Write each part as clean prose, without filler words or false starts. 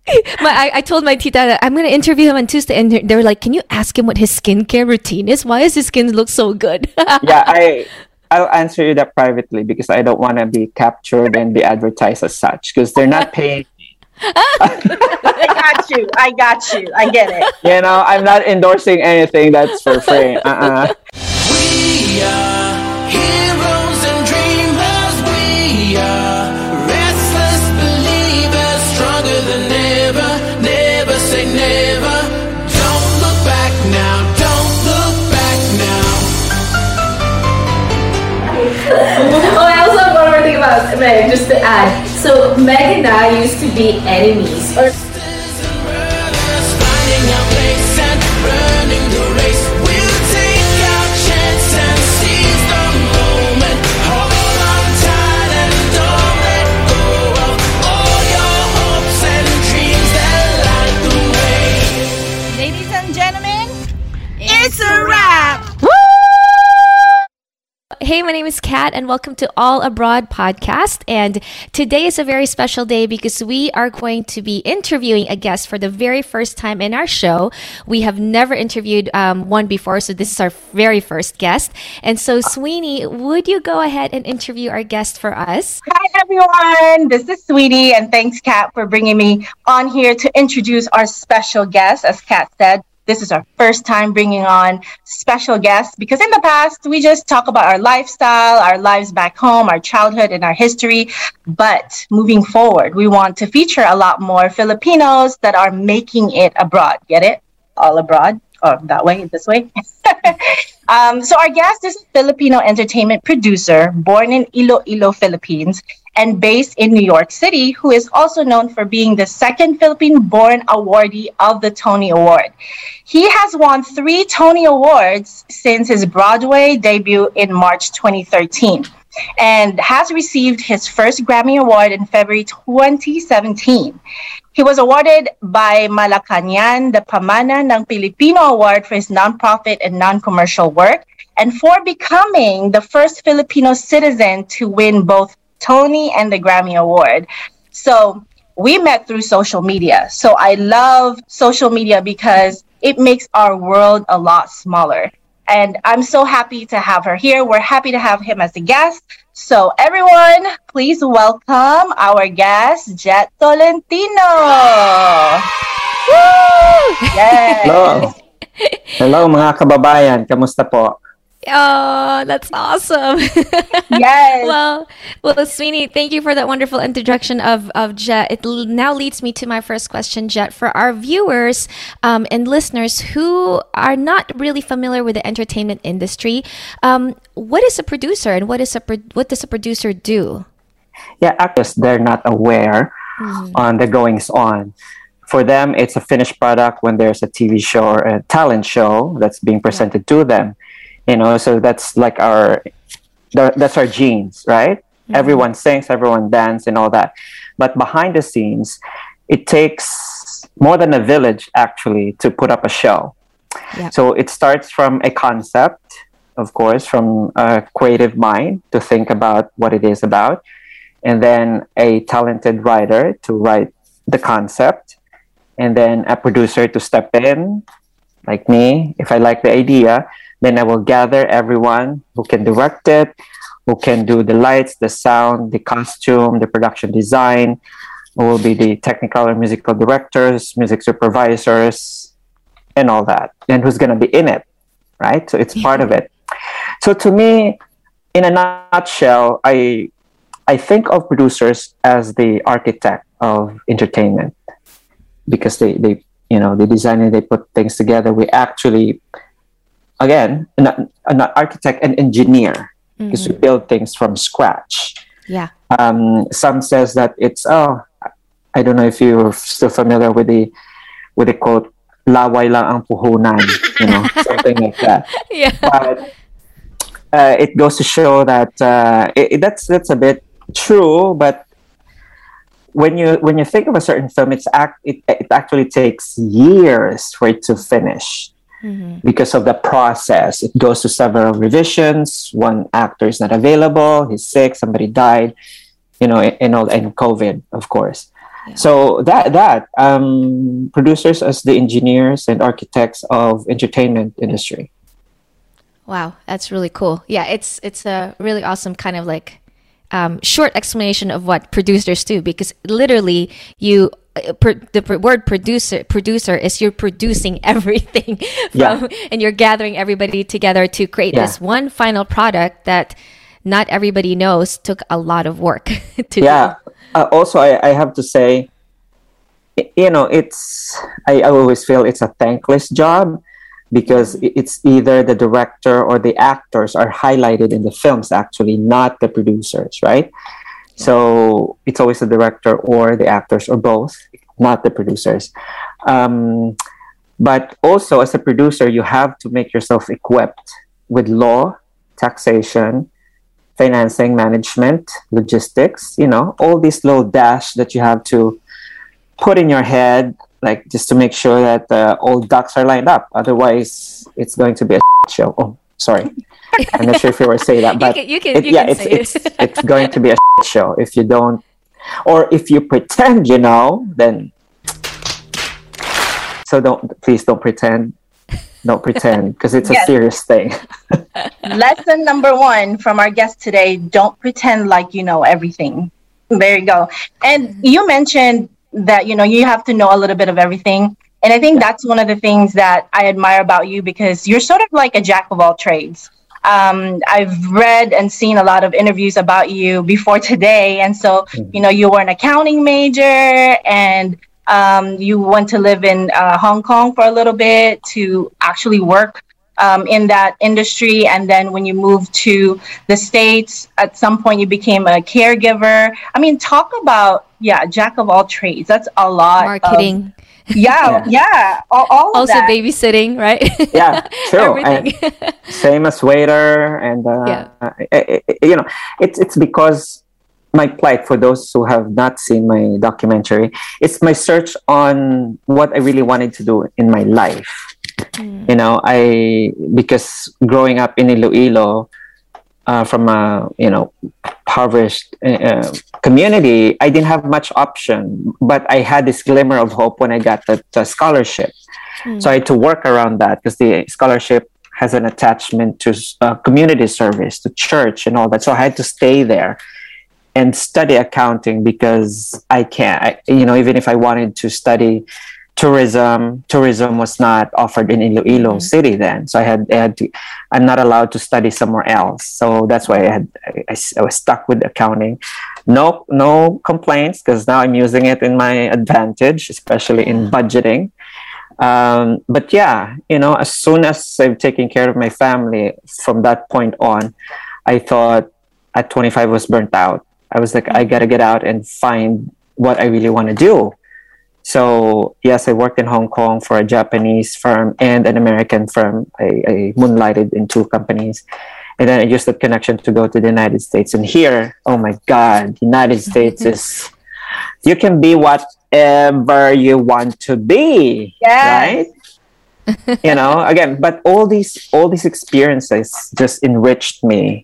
I told my tita that I'm going to interview him on Tuesday, and they were like, "Can you ask him what his skincare routine is? Why does his skin look so good?" Yeah, I'll answer you that privately because I don't want to be captured and be advertised as such because they're not paying. I got you. I get it. You know, I'm not endorsing anything that's for free. We are heroes and dreamers. We are restless believers, stronger than ever. Never say never. Don't look back now. Don't look back now. Oh, I also have one more thing about Meg, just to add. So Meg and I used to be enemies. Finding our place and running the race. We'll take our chance and seize the moment. Hold on tight and don't let go of all your hopes and dreams that light the way. Ladies and gentlemen, it's a wrap. Hey, my name is Kat, and welcome to All Abroad podcast. And today is a very special day because we are going to be interviewing a guest for the very first time in our show. We have never interviewed one before, so this is our very first guest. And so, Sweeney, would you go ahead and interview our guest for us? Hi, everyone. This is Sweetie, and thanks, Kat, for bringing me on here to introduce our special guest. As Kat said, this is our first time bringing on special guests because in the past, we just talk about our lifestyle, our lives back home, our childhood, and our history. But moving forward, we want to feature a lot more Filipinos that are making it abroad. Get it? All abroad. Or that way, this way. So our guest is a Filipino entertainment producer born in Iloilo, Philippines, and based in New York City, who is also known for being the second Philippine-born awardee of the Tony Award. He has won 3 Tony Awards since his Broadway debut in March 2013 and has received his first Grammy Award in February 2017. He was awarded by Malacañang the Pamana ng Pilipino Award for his nonprofit and non-commercial work and for becoming the first Filipino citizen to win both Tony and the Grammy Award. So we met through social media. So I love social media because it makes our world a lot smaller. And I'm so happy to have her here. We're happy to have him as a guest. So everyone, please welcome our guest, Jet Tolentino. Woo! Yes. Hello. Hello mga kababayan. Kamusta po? Oh, that's awesome. Yes. Well, Sweeney, thank you for that wonderful introduction of Jet. It now leads me to my first question, Jet. For our viewers and listeners who are not really familiar with the entertainment industry, what is a producer and what does a producer do? Yeah, actors, they're not aware on the goings on. For them, it's a finished product when there's a TV show or a talent show that's being presented to them. You know, so that's like that's our genes, right? Mm-hmm. Everyone sings, everyone dances and all that. But behind the scenes, it takes more than a village actually to put up a show. Yeah. So it starts from a concept, of course, from a creative mind to think about what it is about. And then a talented writer to write the concept. And then a producer to step in, like me, if I like the idea. Then I will gather everyone who can direct it, who can do the lights, the sound, the costume, the production design, who will be the technical or musical directors, music supervisors, and all that. And who's going to be in it, right? So it's part of it. So to me, in a nutshell, I think of producers as the architect of entertainment because they design and they put things together. We actually... Again, an architect and engineer because we build things from scratch. Yeah. Some says that it's I don't know if you're still familiar with the quote "laway lang ang puhunan," something like that. Yeah. But it goes to show that that's a bit true. But when you think of a certain film, it actually takes years for it to finish. Mm-hmm. Because of the process, it goes to several revisions. One actor is not available, he's sick, somebody died, and COVID, of course. So producers as the engineers and architects of entertainment industry. Wow, that's really cool. Yeah, it's a really awesome kind of like short explanation of what producers do, because literally you the word producer is you're producing everything from, and you're gathering everybody together to create this one final product that not everybody knows took a lot of work to do. Also, I have to say, you know, I always feel it's a thankless job, because it's either the director or the actors are highlighted in the films, actually, not the producers, right? So it's always the director or the actors or both, not the producers. But also, as a producer, you have to make yourself equipped with law, taxation, financing, management, logistics, you know, all these little dash that you have to put in your head, like just to make sure that all ducks are lined up. Otherwise, it's going to be a show. Oh, sorry. I'm not sure if you were saying that, but it's going to be a show if you don't, or if you pretend, you know, then. So please don't pretend. Don't pretend, because it's a serious thing. Lesson number 1 from our guest today: don't pretend like you know everything. There you go. And you mentioned that, you know, you have to know a little bit of everything. And I think that's one of the things that I admire about you, because you're sort of like a jack of all trades. I've read and seen a lot of interviews about you before today. And so, you know, you were an accounting major, and you went to live in Hong Kong for a little bit to actually work in that industry. And then when you moved to the States, at some point you became a caregiver. I mean, talk about, jack of all trades. That's a lot. Marketing. All also of that. Babysitting, right? Yeah, true. Everything. And same as waiter, and you know, it's because my plight, for those who have not seen my documentary, it's my search on what I really wanted to do in my life. You know, because growing up in Iloilo, from a, you know, impoverished community, I didn't have much option, but I had this glimmer of hope when I got the scholarship. So I had to work around that, because the scholarship has an attachment to community service, to church and all that. So I had to stay there and study accounting, because I can't, you know, even if I wanted to study tourism was not offered in Iloilo City then. So I had to, I'm not allowed to study somewhere else. So that's why I was stuck with accounting. No complaints, because now I'm using it in my advantage, especially in budgeting. But yeah, you know, as soon as I've taken care of my family from that point on, I thought at 25 was burnt out. I was like, I got to get out and find what I really want to do. So yes, I worked in Hong Kong for a Japanese firm and an American firm. I moonlighted in 2 companies. And then I used that connection to go to the United States. And here, oh my God, the United States is, you can be whatever you want to be, right? You know, again, but all these experiences just enriched me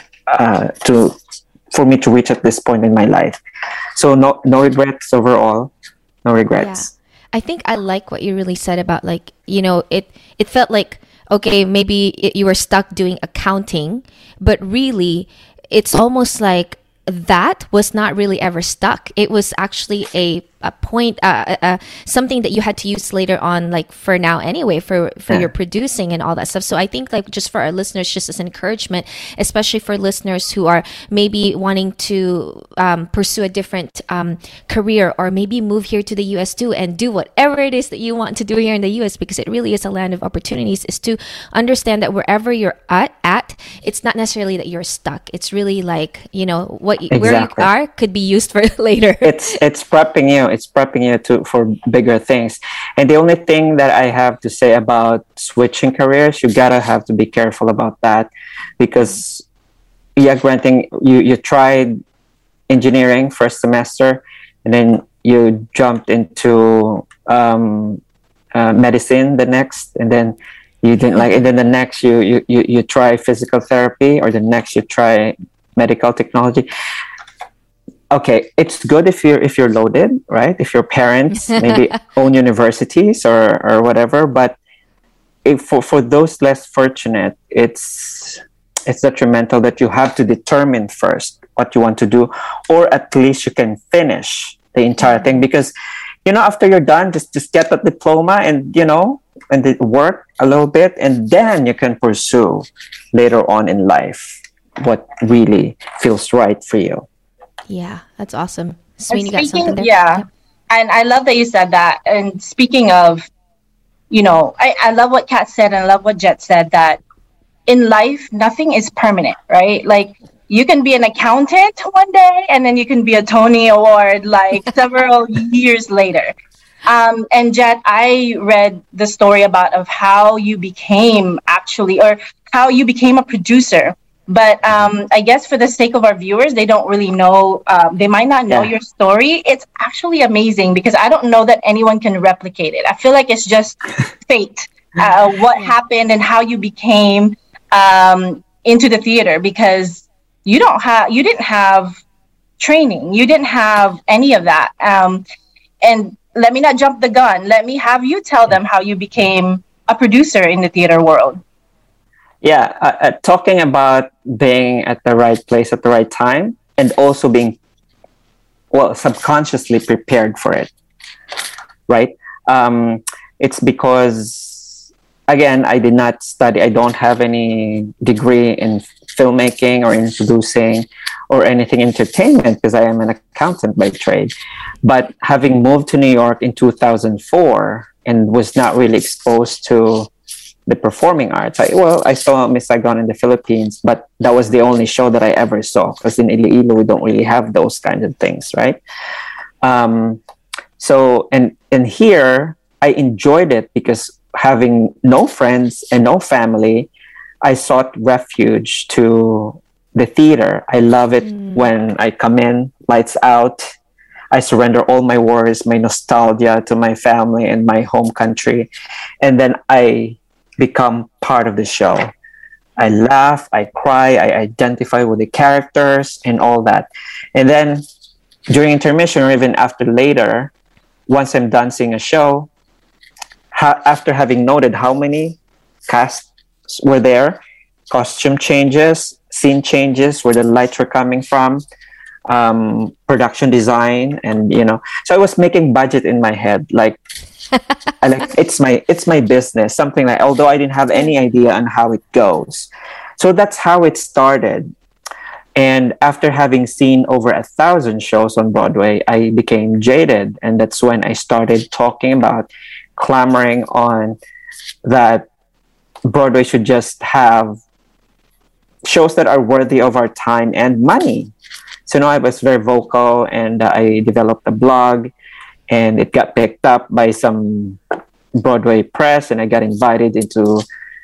for me to reach at this point in my life. So no regrets overall. No regrets. Yeah. I think I like what you really said about, like, you know, it felt like, okay, maybe you were stuck doing accounting, but really it's almost like that was not really ever stuck. It was actually a point, something that you had to use later on, like for now anyway, for your producing and all that stuff. So I think, like, just for our listeners, just as encouragement, especially for listeners who are maybe wanting to pursue a different career, or maybe move here to the US too and do whatever it is that you want to do here in the US, because it really is a land of opportunities, is to understand that wherever you're at, it's not necessarily that you're stuck. It's really like, you know, where you are could be used for later. It's prepping you. It's prepping you for bigger things. And the only thing that I have to say about switching careers, you gotta have to be careful about that, because granting, you tried engineering first semester, and then you jumped into medicine the next, and then you didn't like it. And then the next you try physical therapy, or the next you try medical technology. okay, it's good if you're loaded, right? If your parents maybe own universities or whatever, but if for those less fortunate, it's detrimental that you have to determine first what you want to do, or at least you can finish the entire thing, because after you're done, just get that diploma and and work a little bit, and then you can pursue later on in life what really feels right for you. Yeah, that's awesome. And Sweeney, got something there? yeah, and I love that you said that. And speaking of, I love what Kat said, and I love what Jet said, that in life, nothing is permanent, right? Like, you can be an accountant one day, and then you can be a Tony Award like several years later. And Jet, I read the story of how you became how you became a producer. But I guess for the sake of our viewers, they don't really know, they might not know your story. It's actually amazing, because I don't know that anyone can replicate it. I feel like it's just fate, what happened and how you became into the theater, because you didn't have training, you didn't have any of that. And let me not jump the gun. Let me have you tell them how you became a producer in the theater world. Yeah, talking about being at the right place at the right time, and also being, subconsciously prepared for it, right? It's because, again, I did not study. I don't have any degree in filmmaking or in producing or anything entertainment, because I am an accountant by trade. But having moved to New York in 2004 and was not really exposed to the performing arts. I saw Miss Saigon in the Philippines, but that was the only show that I ever saw, because in Iloilo we don't really have those kinds of things, right? So here I enjoyed it, because having no friends and no family, I sought refuge to the theater. I love it when I come in, lights out. I surrender all my worries, my nostalgia to my family and my home country, and then I become part of the show. I laugh, I cry, I identify with the characters and all that. And then during intermission, or even after later, once I'm done seeing a show, after having noted how many casts were there, costume changes, scene changes, where the lights were coming from, production design, and so I was making budget in my head, like it's my business, something like, although I didn't have any idea on how it goes. So that's how it started. And after having seen over 1,000 shows on Broadway, I became jaded, and that's when I started talking about, clamoring on, that Broadway should just have shows that are worthy of our time and money. So I was very vocal, and I developed a blog, and it got picked up by some Broadway press, and I got invited into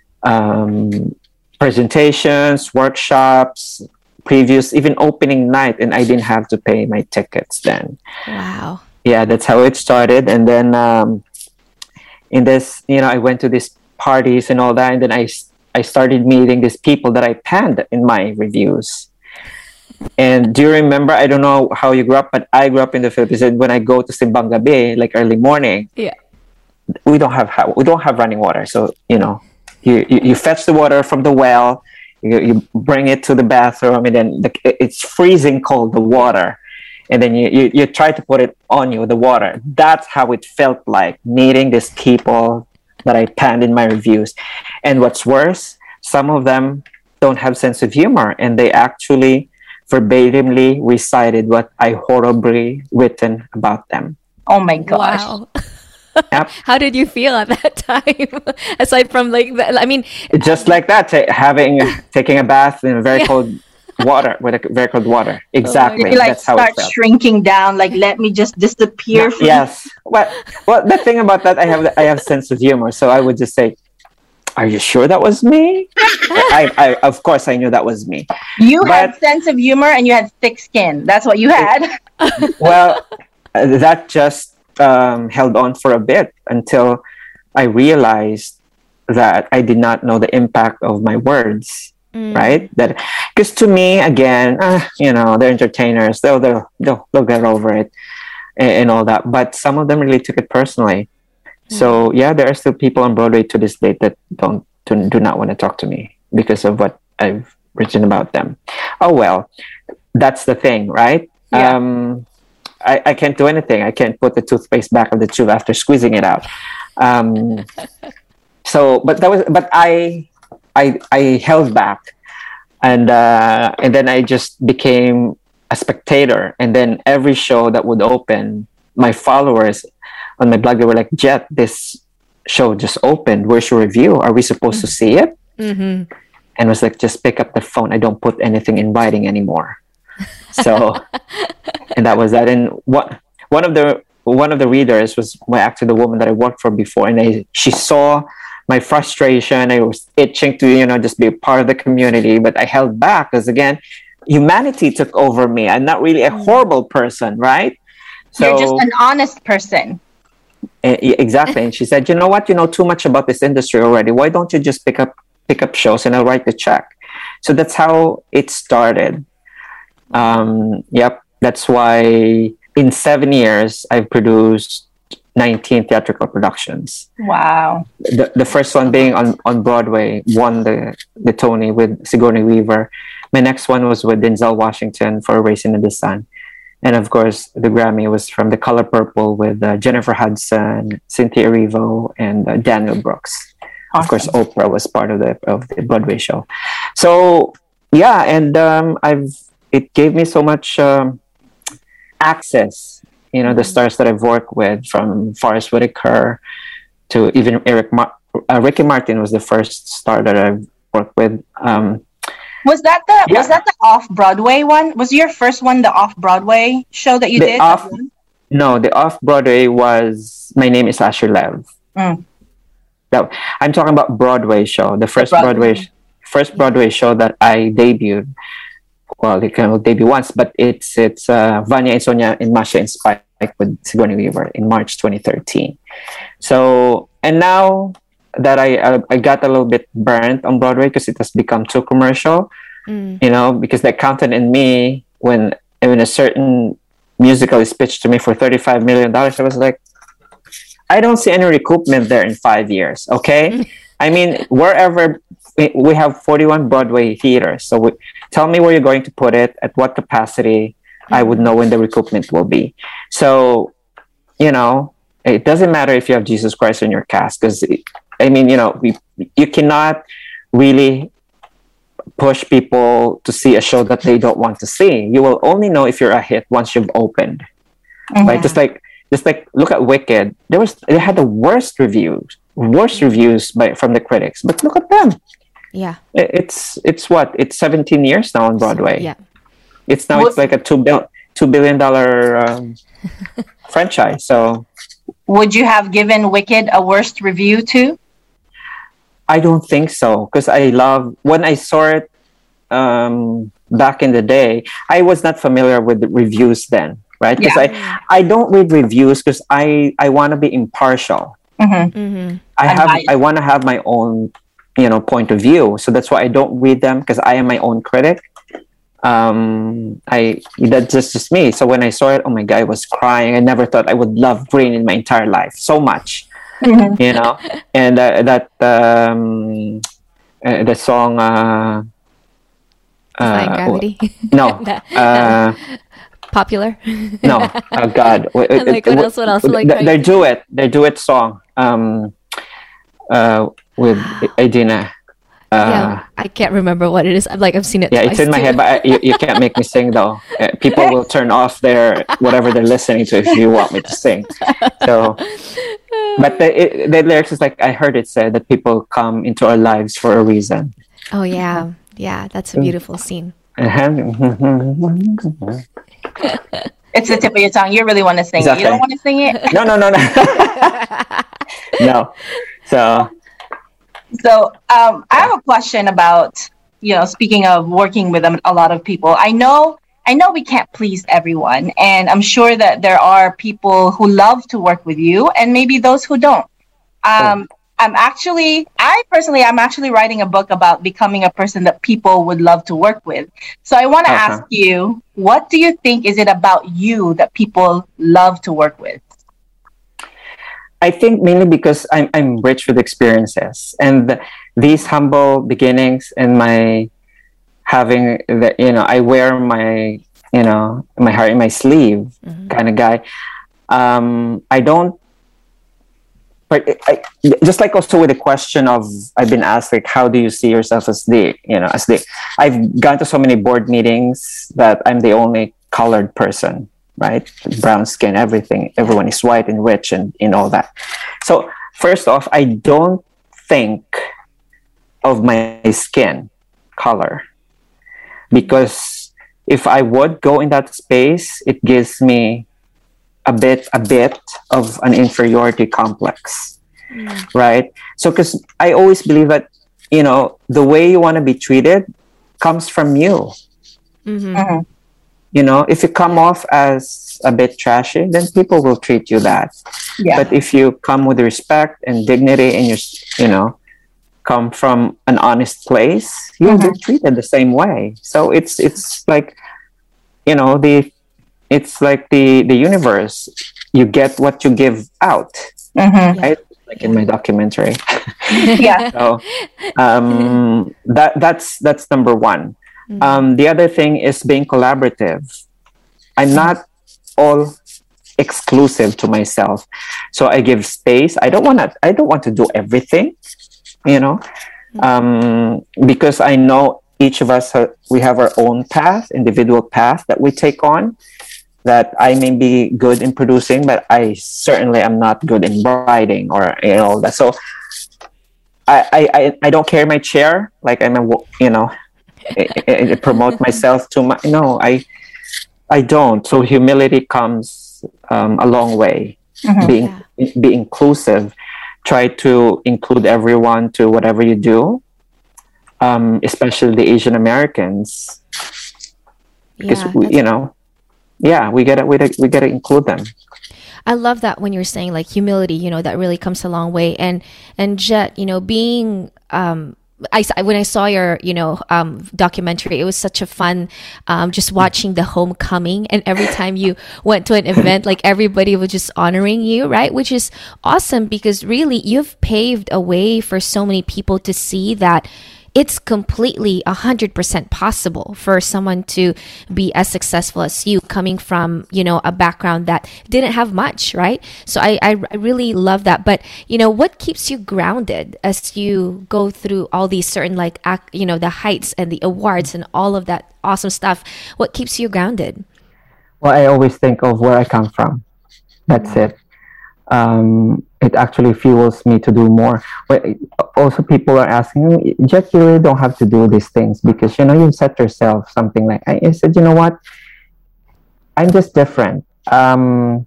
presentations, workshops, previews, even opening night, and I didn't have to pay my tickets then. Wow. Yeah, that's how it started. And then in this, I went to these parties and all that, and then I started meeting these people that I panned in my reviews. And do you remember, I don't know how you grew up, but I grew up in the Philippines, and when I go to Simbang Gabi, like early morning, we don't have running water. So, you fetch the water from the well, you bring it to the bathroom, and then it's freezing cold, the water. And then you try to put it on you, the water. That's how it felt like, meeting these people that I panned in my reviews. And what's worse, some of them don't have sense of humor, and they actually verbatimly recited what I horribly written about them. Oh my gosh. Wow. Yep. How did you feel at that time? Aside from just like that, taking a bath in very cold water, with a very cold water. Exactly. Did you That's how start it felt. shrinking down? Like, let me just disappear. Yes. Well, the thing about that, I have sense of humor, so I would just say, "Are you sure that was me?" I of course I knew that was me. You had sense of humor, and you had thick skin. That's what you had. Well, that just held on for a bit, until I realized that I did not know the impact of my words. right? That because to me, again, they're entertainers. They'll get over it and all that. But some of them really took it personally. So yeah, there are still people on Broadway to this day that do not want to talk to me because of what I've written about them. Oh well, that's the thing, right? Yeah. I can't do anything. I can't put the toothpaste back of the tube after squeezing it out. But I held back, and then I just became a spectator. And then every show that would open, my followers on my blog, they were like, "Jet, this show just opened. Where's your review? Are we supposed to see it?" And it was like, just pick up the phone. I don't put anything in writing anymore. So, and that was that. And one of the readers was actually the woman that I worked for before, and she saw my frustration. I was itching to just be a part of the community, but I held back because again, humanity took over me. I'm not really a horrible person, right? So You're just an honest person. Exactly. And she said, "You know what? You know too much about this industry already. Why don't you just pick up shows and I'll write the check?" So that's how it started. Yep. That's why in 7 years I've produced 19 theatrical productions. Wow. The first one being on Broadway, won the Tony with Sigourney Weaver. My next one was with Denzel Washington for Racing in the Sun. And of course, the Grammy was from The Color Purple with Jennifer Hudson, Cynthia Erivo, and Daniel Brooks. Awesome. Of course, Oprah was part of the Broadway show. So yeah, and it gave me so much access. The stars that I've worked with, from Forest Whitaker to even Ricky Martin was the first star that I've worked with. Was that the off-Broadway one? Was your first one the off-Broadway show that you did? No, the off-Broadway was My Name is Asher Lev. That, I'm talking about Broadway show. The first Broadway show that I debuted. Well, they can debut once, but it's Vanya and Sonia and Masha and Spike with Sigourney Weaver in March 2013. So, and now that I got a little bit burnt on Broadway because it has become too commercial, because the accountant and me, when a certain musical is pitched to me for $35 million, I was like, I don't see any recoupment there in 5 years. Okay. I mean, wherever we have 41 Broadway theaters. So tell me where you're going to put it, at what capacity. I would know when the recoupment will be. So, it doesn't matter if you have Jesus Christ in your cast, because you cannot really push people to see a show that they don't want to see. You will only know if you're a hit once you've opened, right? Just like look at Wicked. They had the worst reviews from the critics, but look at them. Yeah, it's 17 years now on Broadway. Yeah, it's like a $2 billion franchise. So, would you have given Wicked a worst review too? I don't think so, because when I saw it back in the day, I was not familiar with the reviews then, right? Because I don't read reviews because I want to be impartial. I want to have my own point of view. So that's why I don't read them, because I am my own critic. That's just me. So when I saw it, oh my God, I was crying. I never thought I would love Green in my entire life so much. And the song Defying Gravity. No. Popular. No. Oh God. What else? Their duet song. With Idina. I can't remember what it is. I've seen it. Yeah, twice it's in my head, but you can't make me sing though. People will turn off whatever they're listening to if you want me to sing. So, but the lyrics is like, I heard it said that people come into our lives for a reason. Oh yeah, that's a beautiful scene. It's the tip of your tongue. You really want to sing it. You don't want to sing it? No. No. So I have a question about, speaking of working with a lot of people. I know we can't please everyone, and I'm sure that there are people who love to work with you and maybe those who don't. I'm actually writing a book about becoming a person that people would love to work with. So I want to ask you, what do you think is it about you that people love to work with? I think mainly because I'm rich with experiences, and these humble beginnings and my having the, I wear my, my heart in my sleeve kind of guy. I don't, but just like also with the question of, I've been asked, like, how do you see yourself as I've gone to so many board meetings that I'm the only colored person, right? Brown skin, everything. Everyone is white and rich and in all that. So first off, I don't think of my skin color, because if I would go in that space, it gives me a bit of an inferiority complex, right? So, because I always believe that, the way you want to be treated comes from you. Mm-hmm. If you come off as a bit trashy, then people will treat you that. Yeah. But if you come with respect and dignity and come from an honest place, you'll be treated the same way. So it's like, it's like the universe. You get what you give out, right? Like in my documentary. Yeah. So that's number one. The other thing is being collaborative. I'm not all exclusive to myself, so I give space. I don't want to do everything, because I know each of us we have our own path, individual path that we take on. That I may be good in producing, but I certainly am not good in writing or that. So I don't carry my chair like I'm promote myself too much. No, I don't. So humility comes a long way. Be inclusive. Try to include everyone to whatever you do, especially the Asian Americans, because we gotta include them. I love that when you're saying like humility, that really comes a long way. And Jet, being when I saw your documentary, it was such a fun just watching the homecoming, and every time you went to an event, like everybody was just honoring you, right? Which is awesome, because really you've paved a way for so many people to see that it's completely 100% possible for someone to be as successful as you, coming from, a background that didn't have much, right? So I really love that. But, what keeps you grounded as you go through all these certain, the heights and the awards and all of that awesome stuff? What keeps you grounded? Well, I always think of where I come from. That's it. It actually fuels me to do more. But also people are asking me, Jet, you really don't have to do these things, because, you set yourself something like, I said, you know what? I'm just different. And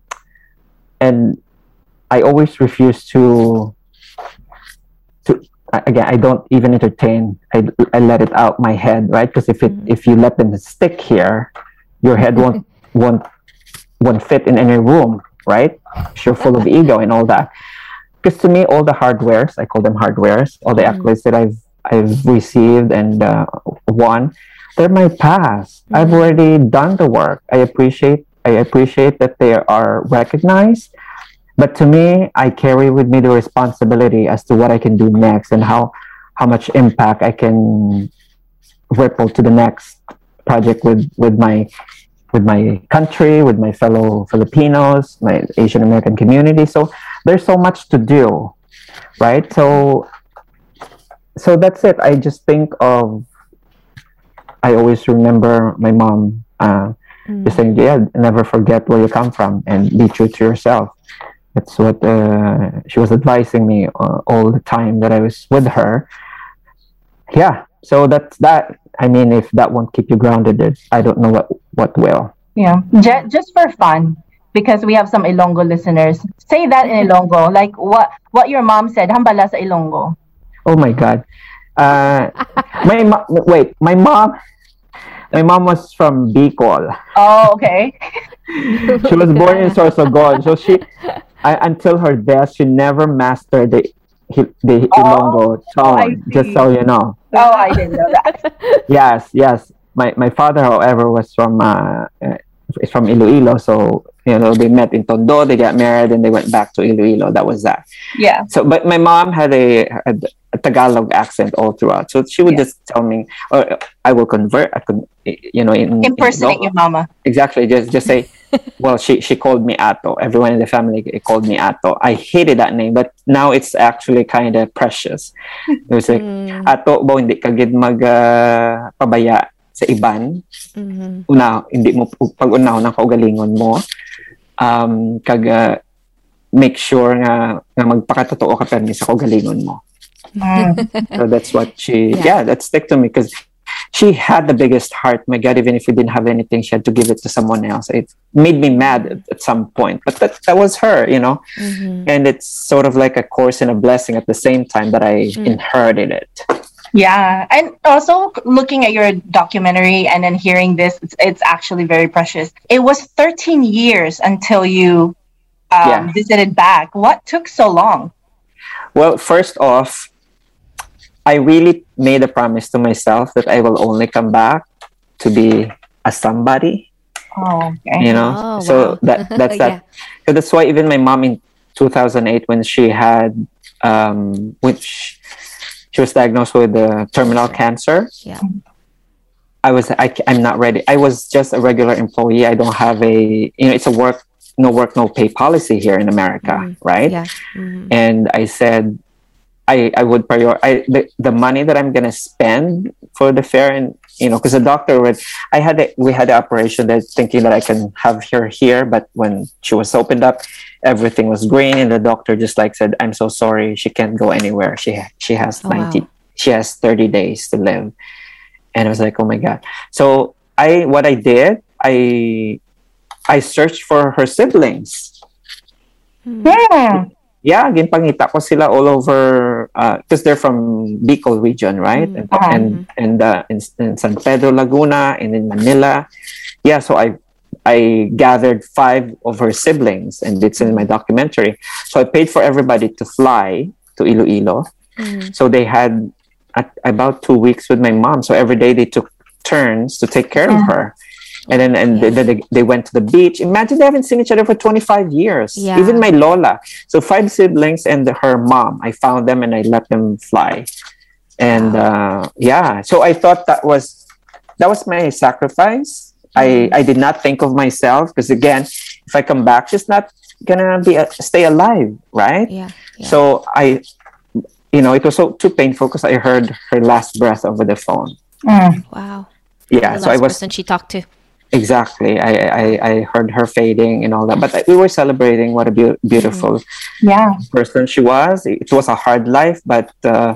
I always refuse to again, I don't even entertain. I let it out my head, right? Because if you let them stick here, your head won't fit in any room, right? You're full of ego and all that. Because to me, all the hardwares, I call them hardwares, all the accolades that I've received and won, they're my past. I've already done the work. I appreciate that they are recognized. But to me, I carry with me the responsibility as to what I can do next and how much impact I can ripple to the next project with my country, with my fellow Filipinos, my Asian American community. So there's so much to do, right? So that's it. I just think of, I always remember my mom just saying, never forget where you come from and be true to yourself. That's what she was advising me all the time that I was with her. Yeah, so that's that. I mean, if that won't keep you grounded, I don't know what will. Yeah, just for fun, because we have some Ilonggo listeners. Say that in Ilonggo, like what your mom said. Hambala sa Ilonggo. Oh my God. My mom was from Bicol. Oh, okay. She was born in Sorsogon, so until her death, she never mastered the Ilonggo I tone, just see. so you know. Oh, I didn't know that. Yes, yes. My father, however, was is from Iloilo. So, they met in Tondo, they got married, and they went back to Iloilo. That was that. Yeah. So, but my mom had a Tagalog accent all throughout. So she would just tell me, or I will convert. I could, Impersonate in your mama. exactly. Just say, well, she called me Ato. Everyone in the family called me Ato. I hated that name, but now it's actually kind of precious. It was like, Ato, bo, hindi ka gid pabaya sa iban. Hindi mo, pag unahon ng kaugalingon mo, make sure nga magpakatotoo ka permi sa kaugalingon mo. So that's what that stick to me, because she had the biggest heart. My God, even if we didn't have anything, she had to give it to someone else. It made me mad at some point, but that was her, and it's sort of like a curse and a blessing at the same time that I inherited it. Yeah, and also looking at your documentary and then hearing this, it's actually very precious. It was 13 years until you visited back. What took so long? Well, first off, I really made a promise to myself that I will only come back to be a somebody. Oh, okay. So that's that. So that's why even my mom in 2008, when she had, which she was diagnosed with terminal cancer. Yeah. I'm not ready. I was just a regular employee. I don't have it's a no pay policy here in America, right? Yeah. And I said, I would prioritize the money that I'm gonna spend for the fair, and because the doctor we had the operation, that thinking that I can have her here, but when she was opened up, everything was green, and the doctor just said, "I'm so sorry, she can't go anywhere. She has she has 30 days to live." And I was like, "Oh my God!" So I searched for her siblings. Yeah, ginpangita ko sila all over, because they're from Bicol region, right? And in San Pedro, Laguna, and in Manila. Yeah, so I gathered 5 of her siblings, and it's in my documentary. So I paid for everybody to fly to Iloilo. So they had about 2 weeks with my mom. So every day they took turns to take care of her. And then they went to the beach. Imagine, they haven't seen each other for 25 years. Yeah. Even my Lola. So 5 siblings and her mom. I found them and I let them fly. And so I thought that was my sacrifice. I did not think of myself, because again, if I come back, she's not gonna stay alive, right? Yeah. So it was too painful, because I heard her last breath over the phone. Wow. Yeah, the last person she talked to. Exactly. I heard her fading and all that, but we were celebrating what a beautiful person she was. It was a hard life, but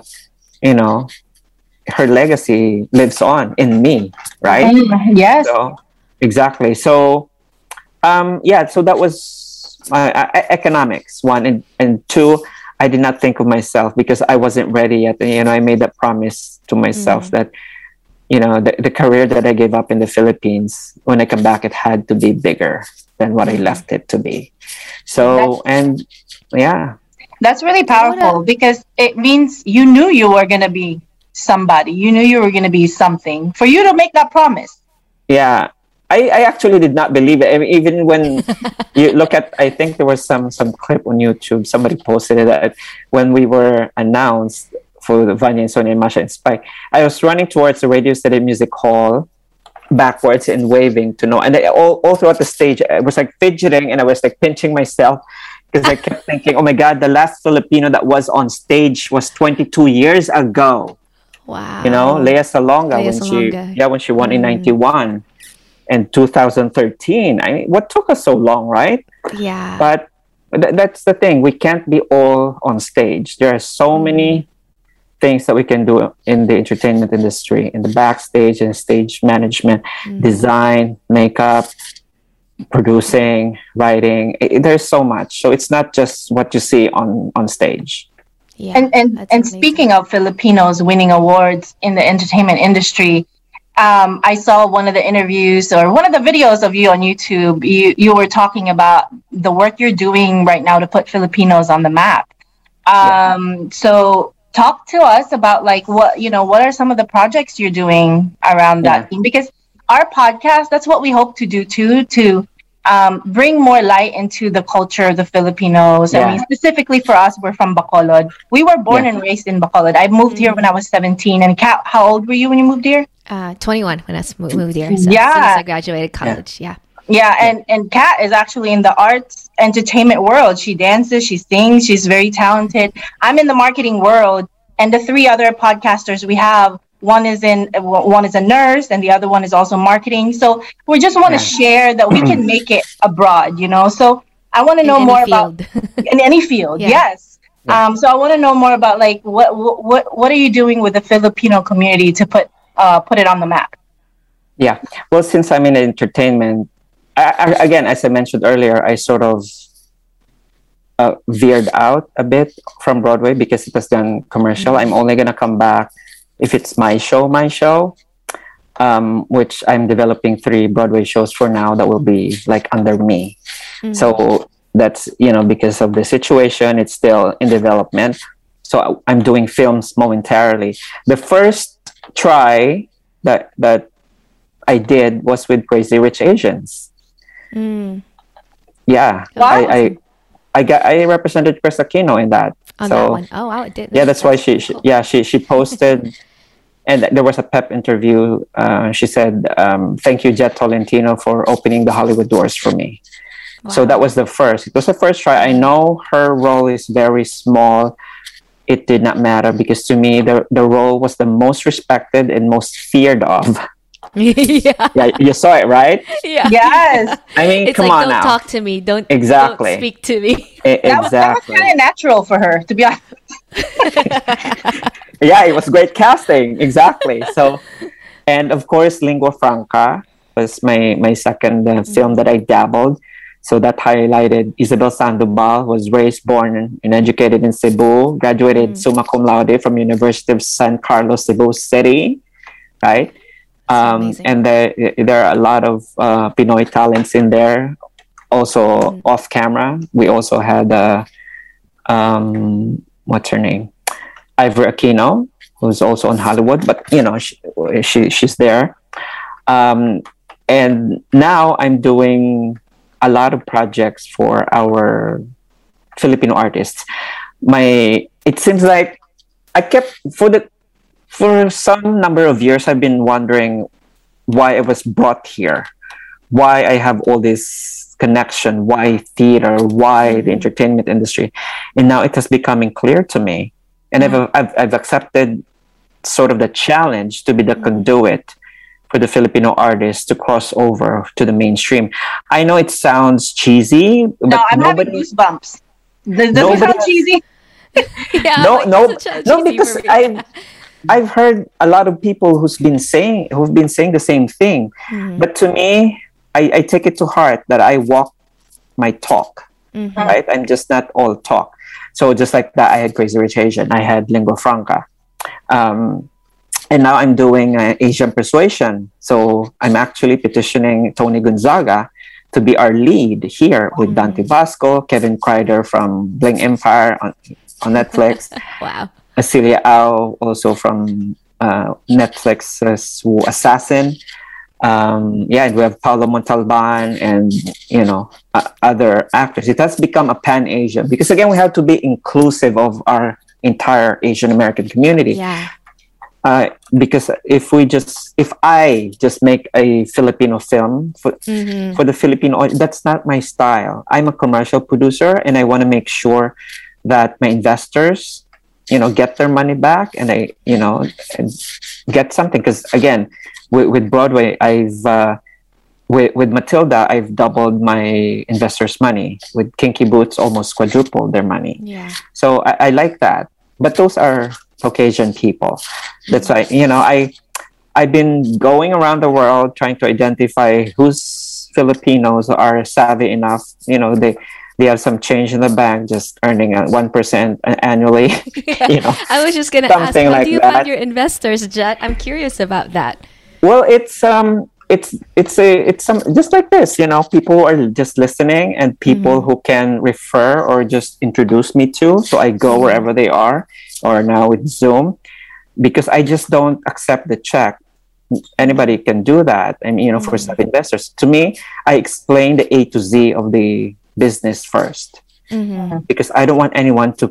her legacy lives on in me, right? Yes. So, exactly. So, so that was economics, 1, and 2. I did not think of myself because I wasn't ready yet. I made that promise to myself that, the career that I gave up in the Philippines, when I come back, it had to be bigger than what I left it to be. So, that's really powerful, because it means you knew you were going to be somebody. You knew you were going to be something for you to make that promise. Yeah. I actually did not believe it. I mean, even when you look at, I think there was some clip on YouTube, somebody posted it, that when we were announced for the Vanya and Sonia and Masha and Spike, I was running towards the Radio City Music Hall backwards and waving to know. And all throughout the stage, I was fidgeting, and I was pinching myself, because I kept thinking, oh my God, the last Filipino that was on stage was 22 years ago. Wow. Lea Salonga, when she won in 91 and 2013. I mean, what took us so long, right? Yeah. But that's the thing. We can't be all on stage. There are so many things that we can do in the entertainment industry, in the backstage and stage management, design, makeup, producing, writing. There's so much. So it's not just what you see on stage. Yeah, and speaking of Filipinos winning awards in the entertainment industry, I saw one of the interviews or one of the videos of you on YouTube. You were talking about the work you're doing right now to put Filipinos on the map. So talk to us about like what are some of the projects you're doing around that theme? Because our podcast, that's what we hope to do too, to bring more light into the culture of the Filipinos. I mean, specifically for us, we're from Bacolod. We were born and raised in Bacolod. I moved here when I was 17. And Kat, how old were you when you moved here? 21 when I moved here. So as soon as I graduated college. Yeah, and Kat is actually in the arts entertainment world. She dances, she sings, she's very talented. I'm in the marketing world, and the three other podcasters we have, one is a nurse, and the other one is also marketing. So we just want to share that we can make it abroad, So I want to know more about in any field. Yes. So I want to know more about like what are you doing with the Filipino community to put it on the map? Yeah. Well, since I'm in entertainment. Again, as I mentioned earlier, I sort of veered out a bit from Broadway because it was done commercial. I'm only going to come back if it's my show, which I'm developing 3 Broadway shows for now that will be like under me. So that's, because of the situation, it's still in development. So I'm doing films momentarily. The first try that I did was with Crazy Rich Asians. Yeah. Wow. I represented Chris Aquino in that. On that one. Oh wow, it did. Yeah, that's why she posted and there was a pep interview. She said, thank you, Jet Tolentino, for opening the Hollywood doors for me. Wow. So that was the first. It was the first try. I know her role is very small. It did not matter because to me the role was the most respected and most feared of. Yeah, you saw it, right? Yeah. Yes. I mean, it's come like, on don't now. talk to me. Don't speak to me. That was kind of natural for her, to be honest. Yeah, it was great casting. Exactly. So, and of course, Lingua Franca was my second film that I dabbled. So that highlighted Isabel Sandoval, was raised, born, and educated in Cebu, graduated summa cum laude from University of San Carlos, Cebu City, right? And there are a lot of Pinoy talents in there. Also off camera, we also had what's her name, Ivory Aquino, who's also in Hollywood, but she's there. And now I'm doing a lot of projects for our Filipino artists. It seems like I kept for some number of years, I've been wondering why I was brought here, why I have all this connection, why theater, why the entertainment industry. And now it has becoming clear to me. And I've accepted sort of the challenge to be the conduit for the Filipino artists to cross over to the mainstream. I know it sounds cheesy, but no, I'm having goosebumps. Does it sound cheesy? No, because I've heard a lot of people who've been saying the same thing. But to me, I take it to heart that I walk my talk, right? I'm just not all talk. So just like that, I had Crazy Rich Asian, I had Lingua Franca. And now I'm doing Asian Persuasion. So I'm actually petitioning Tony Gonzaga to be our lead here with Dante Vasco, Kevin Kreider from Bling Empire on Netflix. Wow. Celia Au, also from Netflix's Assassin. And we have Paolo Montalban and, other actors. It has become a pan-Asia because, again, we have to be inclusive of our entire Asian American community. Yeah. Because if I just make a Filipino film for the Filipino audience, that's not my style. I'm a commercial producer and I want to make sure that my investors, get their money back and and get something. Because again, with Broadway, with Matilda, I've doubled my investors' money. With Kinky Boots, almost quadrupled their money. Yeah. So I like that. But those are Caucasian people. That's why, I've been going around the world trying to identify whose Filipinos are savvy enough. They have some change in the bank, just earning 1% annually. I was just gonna ask, how like do you that. find your investors, Jet? I'm curious about that. Well, it's it's some just like this, people who are just listening and people who can refer or just introduce me to, so I go wherever they are, or now with Zoom, because I just don't accept the check. Anybody can do that. And for some investors, to me, I explain the A to Z of the business first, because I don't want anyone to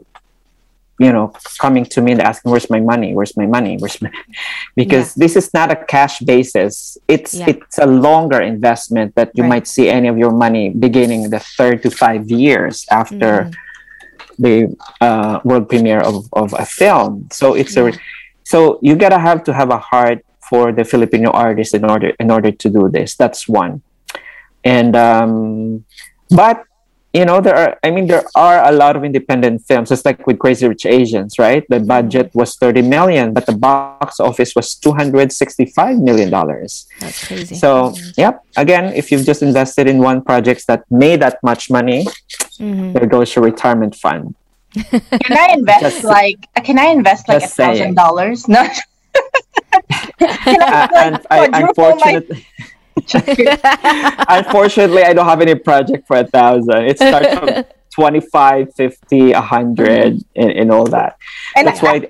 coming to me and asking, where's my money, because this is not a cash basis. It's a longer investment that you might see any of your money beginning the 3 to 5 years after the world premiere of a film. So so you gotta have to have a heart for the Filipino artists in order to do this. That's one. And but there are a lot of independent films. It's like with Crazy Rich Asians, right? The budget was 30 million, but the box office was $265 million. That's crazy. So, again, if you've just invested in one project that made that much money, there goes your retirement fund. Can I invest like $1,000? No. Can I, unfortunately. Unfortunately, I don't have any project for 1,000. It starts from 25, 50, 100, and all that. And that's why.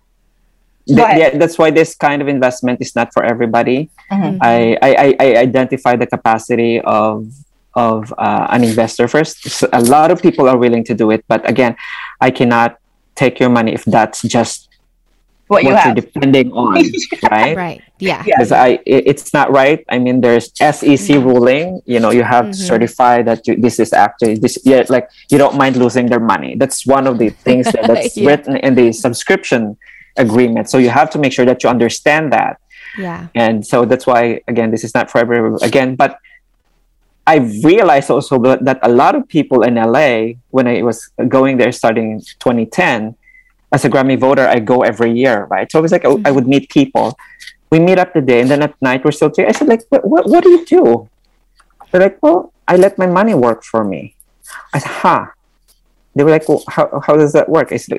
That's why this kind of investment is not for everybody. I identify the capacity of an investor first. So a lot of people are willing to do it, but again, I cannot take your money if that's just what you're depending on, right? Right. Yeah. Because it's not right. I mean, there's SEC ruling. You have to certify that this is actually this. Yeah, like you don't mind losing their money. That's one of the things that's written in the subscription agreement. So you have to make sure that you understand that. Yeah. And so that's why, again, this is not for everyone. Again, but I realized also that a lot of people in LA, when I was going there starting 2010. As a Grammy voter, I go every year, right? So it was like I would meet people. We meet up the day, and then at night we're still together. I said, like, what do you do? They're like, well, I let my money work for me. I said, They were like, well, how does that work? I said,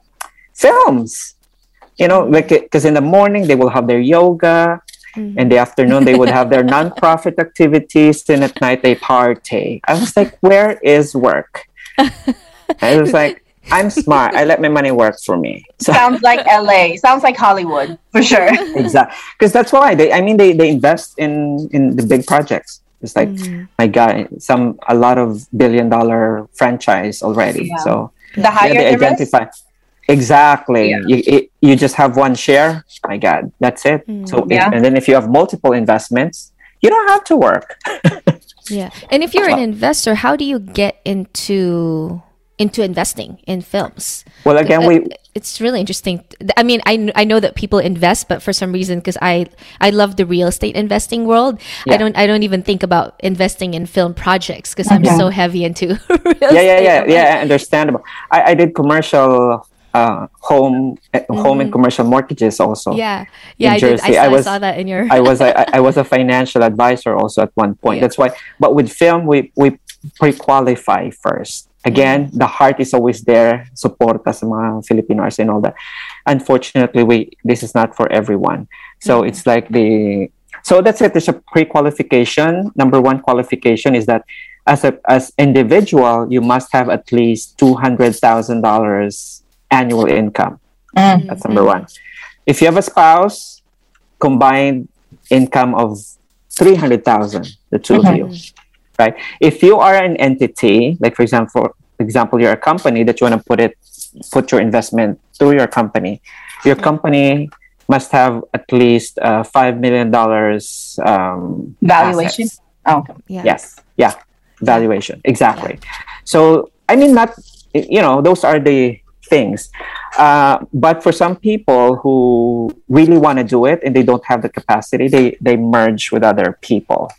films. Like, because in the morning they will have their yoga, in the afternoon they would have their nonprofit activities, and at night they party. I was like, where is work? I was like, I'm smart. I let my money work for me. So, sounds like LA. Sounds like Hollywood for sure. Exactly, because that's why they invest in the big projects. It's like my God, a lot of $1 billion franchise already. Yeah. So the higher they identify exactly. Yeah. You just have one share. My God, that's it. So and then if you have multiple investments, you don't have to work. Yeah, and if you're an investor, how do you get into investing in films? Well, again, it's really interesting. I mean, I know that people invest, but for some reason, because I love the real estate investing world, I don't even think about investing in film projects because I'm so heavy into real estate. Yeah, understandable. I did commercial home and commercial mortgages also. Yeah, I did. I saw that in your. I was a financial advisor also at one point. That's why. But with film, we pre-qualify first. Again, the heart is always there, support sa mga Filipinos and all that. Unfortunately, this is not for everyone. So it's like so that's it. There's a pre-qualification. Number one qualification is that as individual, you must have at least $200,000 annual income. That's number one. If you have a spouse, combined income of 300,000, the two of you. Right. If you are an entity, like for example, you're a company that you want to put your investment through your company. Your company must have at least $5 million valuation. Assets. Oh, yes, valuation exactly. So I mean, not those are the things. But for some people who really want to do it and they don't have the capacity, they merge with other people.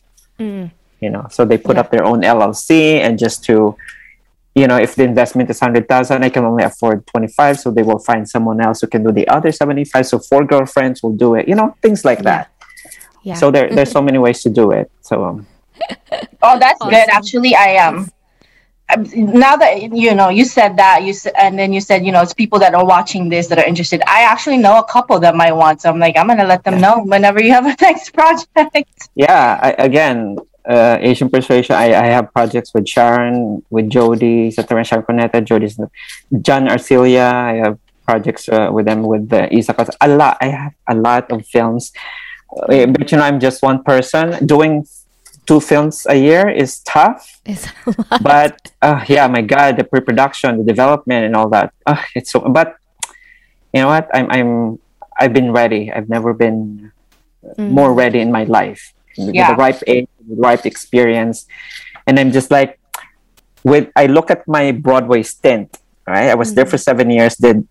So they put up their own LLC, and just to, if the investment is 100,000, I can only afford 25, so they will find someone else who can do the other 75. So 4 girlfriends will do it, things like that. Yeah. So there's so many ways to do it. So oh, that's good. Actually, now that you said that, and then you said it's people that are watching this that are interested. I actually know a couple that might want, so I'm like, I'm gonna let them know whenever you have a next project. Yeah, again, Asian Persuasion. I have projects with Sharon, with Jody, Satoran Sharon Cuneta, John Arcilia. I have projects with them with Isa. I have a lot of films, but I'm just one person doing 2 films a year is tough. It's a lot. But yeah, my God, the pre-production, the development, and all that. It's so. But you know what? I've been ready. I've never been more ready in my life. With the right age, with the right experience, and I'm just like, I look at my Broadway stint. Right, I was there for 7 years. Did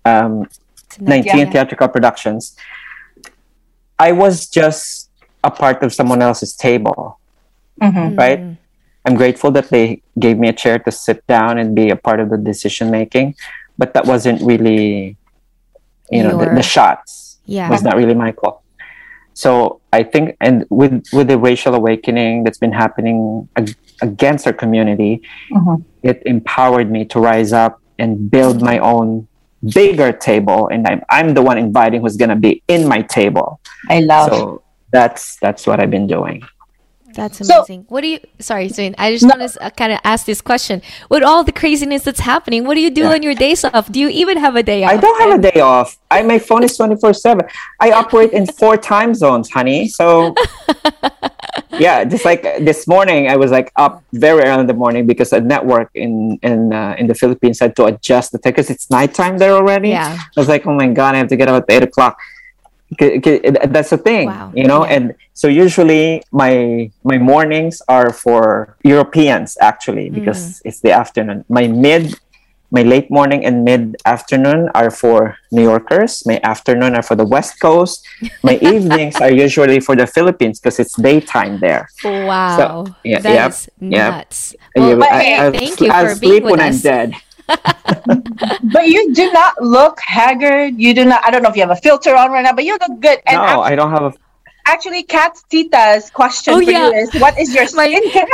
19 theatrical productions. I was just a part of someone else's table. Right? I'm grateful that they gave me a chair to sit down and be a part of the decision making, but that wasn't really, the shots. Yeah, was not really my call. So I think, and with the racial awakening that's been happening against our community, it empowered me to rise up and build my own bigger table, and I'm the one inviting who's gonna be in my table. I love. So that's what I've been doing. That's amazing. What do you? Sorry, Swin. I just want to kind of ask this question. With all the craziness that's happening, what do you do on your days off? Do you even have a day off? I don't have a day off. My phone is 24/7. I operate in 4 time zones, honey. So yeah, just like this morning, I was like up very early in the morning because a network in the Philippines had to adjust the because it's nighttime there already. Yeah. I was like, oh my God, I have to get up at 8 o'clock. That's the thing, and so usually my mornings are for Europeans actually because it's the afternoon. My late morning and mid afternoon are for New Yorkers. My afternoon are for the West Coast. My evenings are usually for the Philippines because it's daytime there. Wow, so, that's nuts. Well, thank you I'll for being sleep with when us. I'm dead. But you do not look haggard. You do not. I don't know if you have a filter on right now, but you look good. And No, I don't have a. Actually, Kat's tita's question for you is, what is your skincare?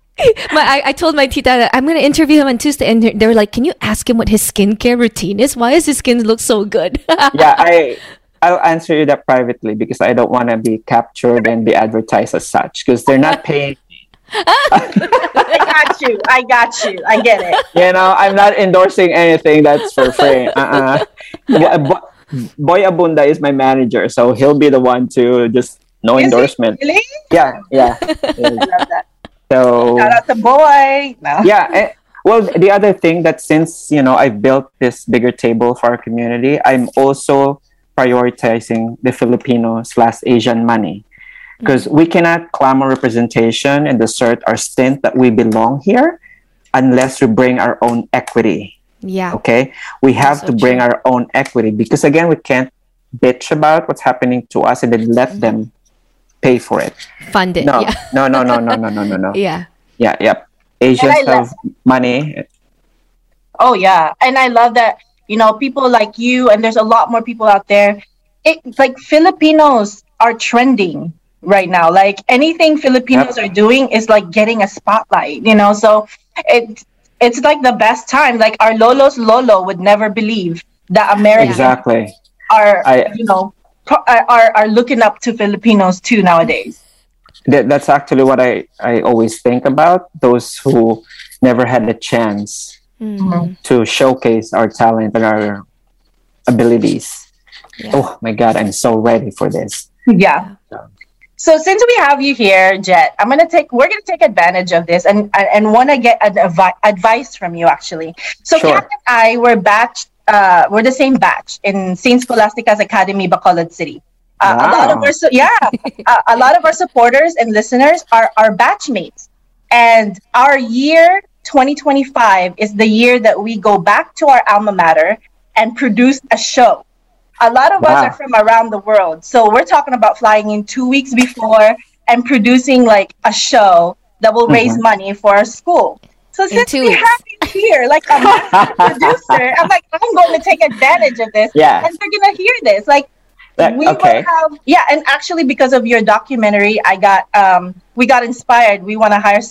I told my tita that I'm going to interview him on Tuesday, and they were like, "Can you ask him what his skincare routine is? Why does his skin look so good?" Yeah, I'll answer you that privately because I don't want to be captured and be advertised as such because they're not paying. I got you. I get it. I'm not endorsing anything that's for free. Boy Abunda is my manager, so he'll be the one to just no endorsement. Really? Yeah. I love that. So shout out to Boy. No. Yeah. Well, the other thing that since I've built this bigger table for our community, I'm also prioritizing the Filipino/Asian money. Because we cannot clamor representation and assert our stint that we belong here unless we bring our own equity. Yeah. Okay? We have to bring our own equity because, again, we can't bitch about what's happening to us and then let them pay for it. Fund it. No. Yeah. No. Yeah. Yeah. Asians have money. Oh, yeah. And I love that, people like you, and there's a lot more people out there. Like Filipinos are trending right now. Like anything Filipinos are doing is like getting a spotlight, so it's like the best time. Like our Lolo's Lolo would never believe that Americans are looking up to Filipinos too nowadays. That's actually what I always think about, those who never had a chance to showcase our talent and our abilities. Oh my God, I'm so ready for this. Yeah. So since we have you here, Jet, we're gonna take advantage of this and want to get advice from you actually. So Sure. Kat and I were we're the same batch in St. Scholastica's Academy, Bacolod City. Wow. A lot of our supporters and listeners are our batchmates, and our year 2025 is the year that we go back to our alma mater and produce a show. A lot of us are from around the world. So we're talking about flying in 2 weeks before and producing like a show that will raise money for our school. So since we have you here, like a master producer, I'm like, I'm going to take advantage of this. Yeah. And we're going to hear this. Like, we will have, and actually because of your documentary, we got inspired. We want to hire some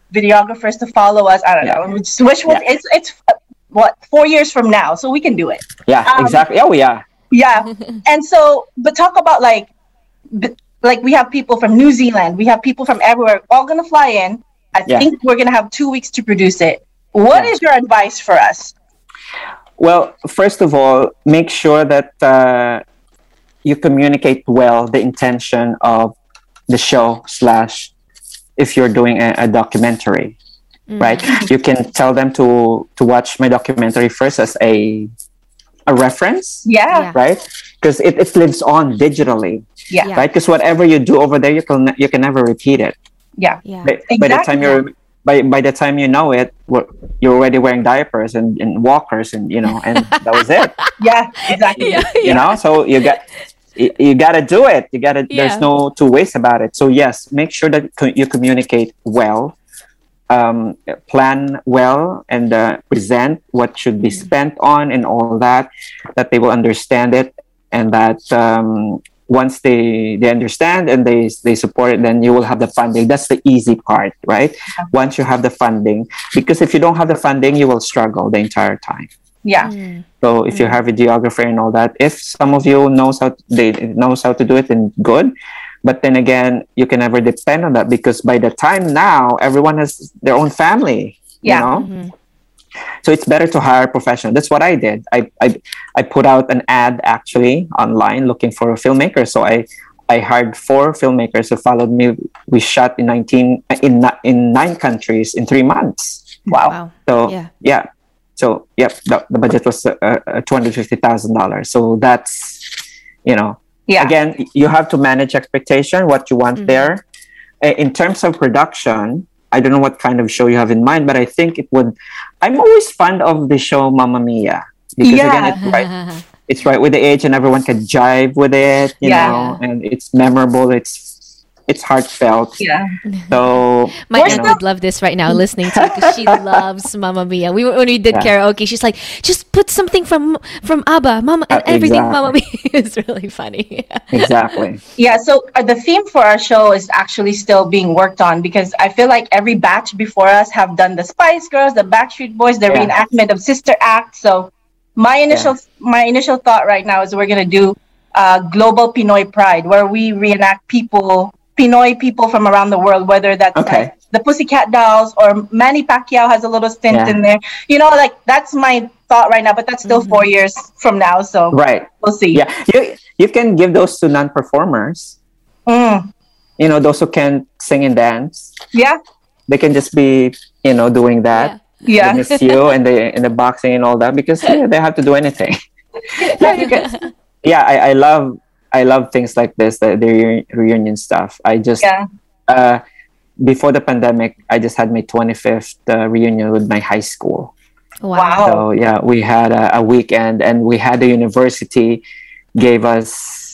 videographers to follow us. I don't know. We just wish it's what 4 years from now, so we can do it. Yeah, exactly. Oh, yeah. Yeah, and so, but talk about like we have people from New Zealand, we have people from everywhere, all gonna fly in. I think we're gonna have 2 weeks to produce it. What is your advice for us? Well, first of all, make sure that you communicate well the intention of the show / if you're doing a documentary, right? You can tell them to watch my documentary first as a reference, right? Because it lives on digitally, right? Because whatever you do over there, you can never repeat it. Yeah. By the time by the time you know it, you're already wearing diapers and walkers, and and that was it. Yeah, exactly. You know, so you got to do it. There's no two ways about it. So yes, make sure that you communicate well, plan well, and present what should be spent on and all that they will understand it, and that once they understand and they support it, then you will have the funding. That's the easy part, right? Once you have the funding, because if you don't have the funding, you will struggle the entire time. So if you have a videographer and all that, if some of you knows how to do it, then good. But then again, you can never depend on that, because by the time now, everyone has their own family. You know? So it's better to hire a professional. That's what I did. I put out an ad actually online looking for a filmmaker. So I hired 4 filmmakers who followed me. We shot in 9 countries in 3 months. Wow. So So the budget was $250,000. So that's again, you have to manage expectation, what you want there. In terms of production, I don't know what kind of show you have in mind, but I think it would. I'm always fond of the show Mamma Mia, because again, it's right with the age, and everyone can jive with it, you know, and it's memorable. It's heartfelt. So my aunt would love this right now, listening to it, because she loves Mamma Mia. When we did karaoke, she's like, just put something from ABBA, Mama, and everything Mamma Mia. Is really funny. Exactly. Yeah. So the theme for our show is actually still being worked on, because I feel like every batch before us have done the Spice Girls, the Backstreet Boys, the reenactment of Sister Act. So my initial thought right now is we're gonna do Global Pinoy Pride, where we reenact Pinoy people from around the world, whether that's like the Pussycat Dolls or Manny Pacquiao has a little stint in there. Like that's my thought right now, but that's still 4 years from now. So we'll see. Yeah, you can give those to non-performers. Those who can sing and dance. Yeah, they can just be doing that. Yeah, miss you and the boxing and all that, because they have to do anything. I love things like this, the reunion stuff. I just, before the pandemic, I just had my 25th reunion with my high school. Wow. So we had a weekend, and we had the university gave us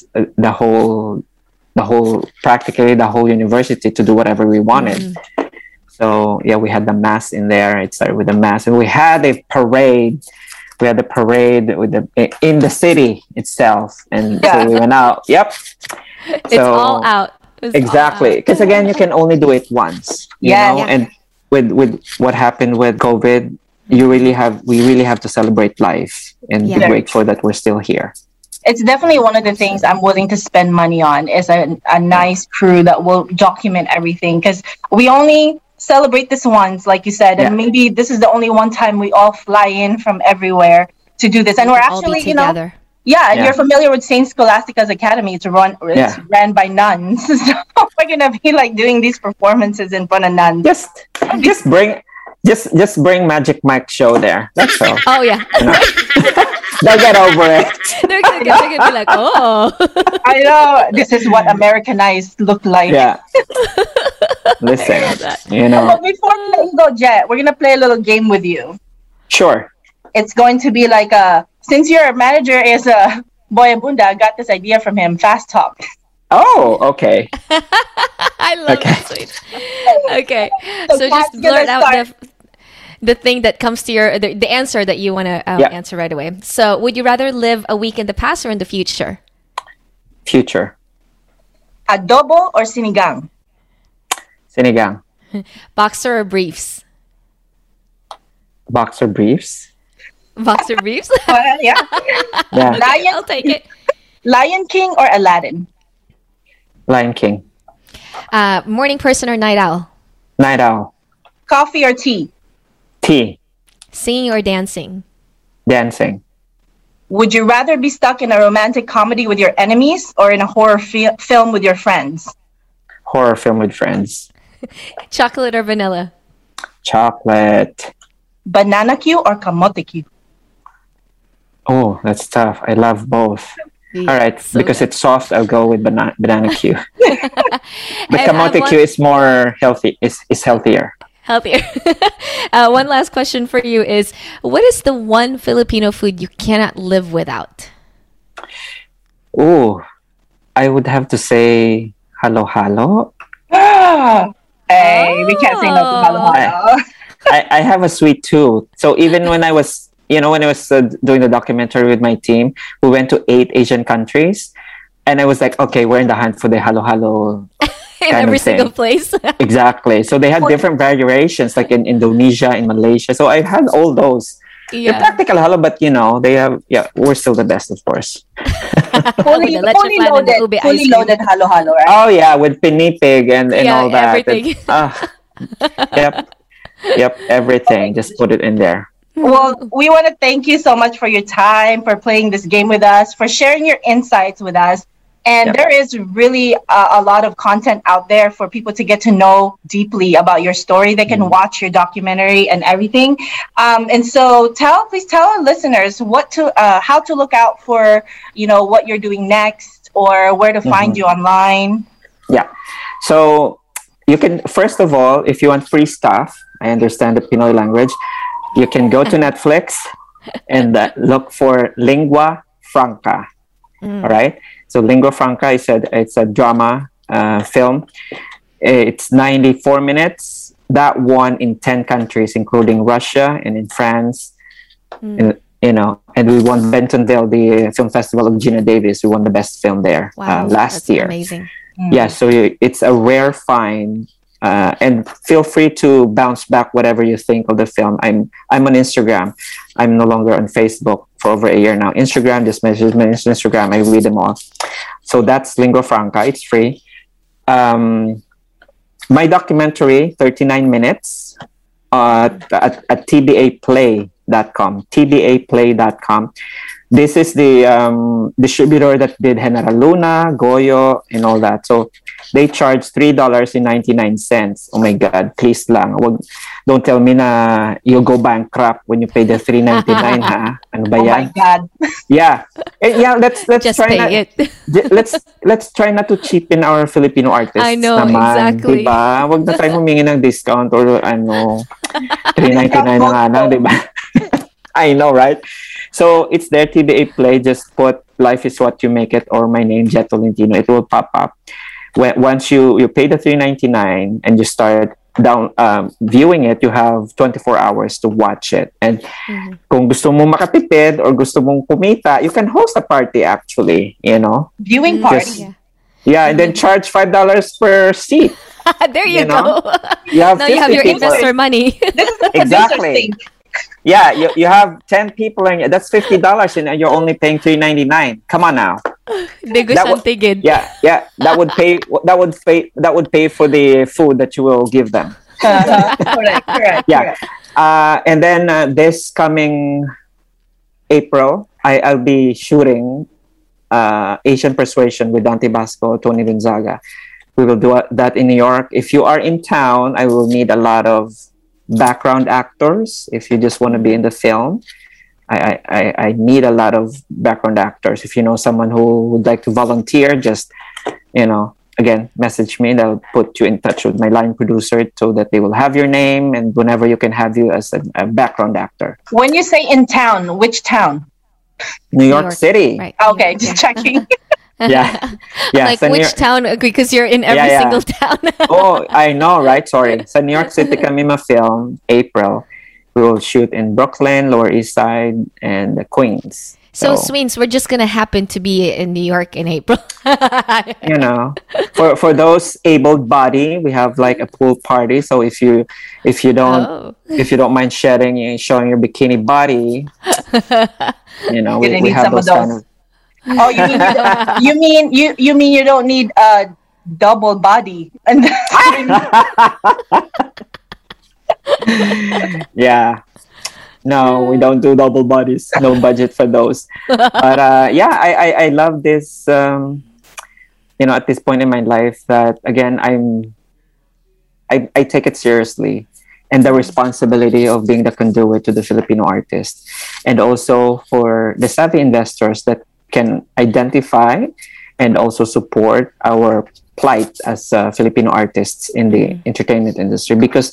practically the whole university to do whatever we wanted. So we had the mass in there. It started with the mass, and we had a parade. We had the parade in the city itself, and so we went out. It's all out. Exactly, because again, you can only do it once. You know? And with what happened with COVID, we really have to celebrate life and be grateful that we're still here. It's definitely one of the things I'm willing to spend money on, is a nice crew that will document everything, because we only celebrate this once, like you said, and maybe this is the only one time we all fly in from everywhere to do this, and we're actually together. And you're familiar with Saint Scholastica's Academy. It's ran by nuns. So we're gonna be like doing these performances in front of nuns. Just bring Magic Mike show there. That's all. Oh yeah. They'll get over it. They're gonna be like, oh. I know. This is what Americanized look like. Yeah. Listen, But before we let you go, Jet, we're gonna play a little game with you. Sure. It's going to be like since your manager is Boy Abunda, I got this idea from him. Fast talk. Oh, okay. I love that. Sweet. Okay, so just blurt out the thing that comes to the answer that you want to answer right away. So, would you rather live a week in the past or in the future? Future. Adobo or sinigang? Sinigang. Boxer or briefs? Boxer briefs. Boxer briefs? Well, yeah. Yeah. I'll take it. Lion King or Aladdin? Lion King. Morning person or night owl? Night Owl. Coffee or tea? Tea. Singing or dancing? Dancing. Would you rather be stuck in a romantic comedy with your enemies or in a horror film with your friends? Horror film with friends. Chocolate or vanilla? Chocolate. Banana Q or kamote Q? Oh, that's tough. I love both. All right, So because good. it's soft, I'll go with banana Q. But And, kamote Q is more healthy. Is healthier. healthier. One last question for you is, what is the one Filipino food you cannot live without? Oh, I would have to say halo-halo. Hey, we can't say no to halo halo. I have a sweet tooth. So even when I was, doing the documentary with my team, we went to 8 Asian countries. And I was like, okay, we're in the hunt for the halo-halo. In Kind every of thing. single place. Exactly. So they had different variations, like in Indonesia, in Malaysia. So I've had all those. They're Yeah. practical halo, but they have, we're still the best, of course. Fully, With the leche fully flan and the loaded, ube ice fully cream. loaded halo halo, right? Oh yeah, with pinipig and Yeah, all that. everything. Yep, everything. Just put it in there. Well, we want to thank you so much for your time, for playing this game with us, for sharing your insights with us. And Yep. there is really a lot of content out there for people to get to know deeply about your story. They can watch your documentary and everything. And so please tell our listeners how to look out for, what you're doing next or where to find you online. Yeah. So you can, first of all, if you want free stuff, I understand the Pinoy language, you can go to Netflix and look for Lingua Franca. All right. So Lingua Franca it's a drama film. It's 94 minutes. That won in 10 countries, including Russia and in France. And, and we won Bentonville, the film festival of Gina Davis. We won the best film there Wow. last That's year. amazing. Yeah, so it's a rare find, and feel free to bounce back whatever you think of the film. I'm on Instagram. I'm no longer on Facebook for over a year now. Instagram, just message me on Instagram. I read them all. So that's Lingua Franca. It's free. My documentary, 39 minutes, at tbaplay.com. tbaplay.com. This is the distributor that did General Luna, Goyo, and all that. So they charge $3.99. Oh my God, please lang. Don't tell me na you'll go bankrupt when you pay the $3.99, ha? Ano ba Oh my yan? God. Yeah. Let's Just try pay it. let's try not to cheapen our Filipino artists. I know, naman, exactly. Diba? Wag na tayo humingi ng discount or $3.99 na nga lang, diba? I know, right? So it's there, TBA Play. Just put Life is What You Make It or my name, Jet Tolentino. It will pop up. Once you pay the $3.99 and you start viewing it, you have 24 hours to watch it. And kung gusto mo makatipid or gusto mong kumita, you can host a party actually, Viewing party. Just- Yeah, and then charge $5 per seat. There you You know? go. You have Now you have 50 your people. investor money. This is the Exactly. producer's thing. Yeah, you have 10 people and that's $50 and you're only paying $3.99. Come on now. Negosyante gid. Yeah, that would pay for the food that you will give them. Correct. Yeah. And then this coming April, I'll be shooting Asian Persuasion with Dante Basco, Tony Gonzaga. We will do that in New York. If you are in town, I will need a lot of background actors. If you just want to be in the film, I need a lot of background actors. If you know someone who would like to volunteer, just, again, message me and I'll put you in touch with my line producer so that they will have your name and whenever you can have you as a background actor. When you say in town, which town? New York City. Right. Okay, just checking. Yeah. Yeah. Like sa New which York- town? Because you're in every Yeah. single town. Oh, I know, right? Sorry. Sa New York City kami ma-film, April. We will shoot in Brooklyn, Lower East Side, and Queens. So, Sweens, we're just gonna happen to be in New York in April. You know, for those able-bodied, we have like a pool party. So if you don't mind showing your bikini body, you know, Gonna we need have some of those kind those. of. Oh, you mean you don't need a double body and Yeah. No, we don't do double bodies. No budget for those. But yeah, I love this. You know, at this point in my life, that again, I take it seriously, and the responsibility of being the conduit to the Filipino artist, and also for the savvy investors that can identify and also support our plight as Filipino artists in the entertainment industry, because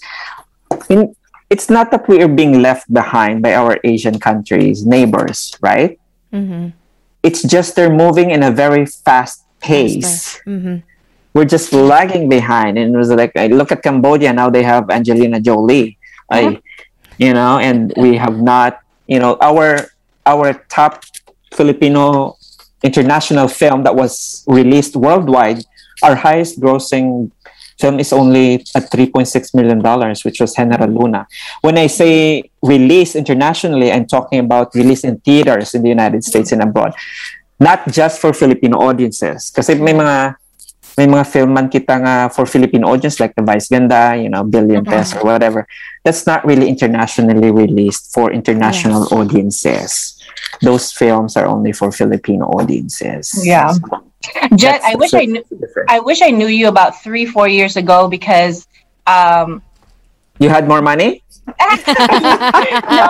it's not that we are being left behind by our Asian countries, neighbors, right? It's just they're moving in a very fast pace. We're just lagging behind. And it was like, I look at Cambodia, now they have Angelina Jolie. You know, and we have not, you know, our top Filipino international film that was released worldwide, our highest grossing film is only at $3.6 million, which was General Luna. When I say release internationally, I'm talking about release in theaters in the United States and abroad. Not just for Filipino audiences. Kasi may mga film man kita nga for Filipino audience, like The Vice Ganda, you know, Billion Pesos or whatever. That's not really internationally released for international audiences. Those films are only for Filipino audiences. Yeah. Jet, That's I wish I knew you about 3-4 years ago, because you had more money? no,